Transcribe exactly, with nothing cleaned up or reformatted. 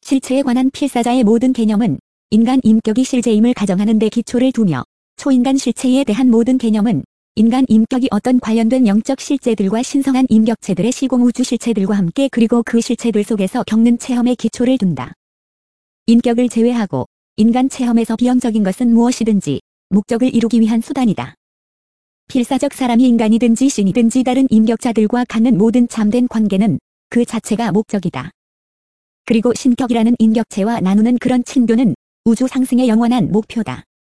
실체에 관한 필사자의 모든 개념은 인간 인격이 실제임을 가정하는 데 기초를 두며 초인간 실체에 대한 모든 개념은 인간 인격이 어떤 관련된 영적 실제들과 신성한 인격체들의 시공우주 실체들과 함께 그리고 그 실체들 속에서 겪는 체험에 기초를 둔다. 인격을 제외하고 인간 체험에서 비형적인 것은 무엇이든지 목적을 이루기 위한 수단이다. 필사적 사람이 인간이든지 신이든지 다른 인격자들과 갖는 모든 참된 관계는 그 자체가 목적이다. 그리고 신격이라는 인격체와 나누는 그런 친교는 우주 상승의 영원한 목표다.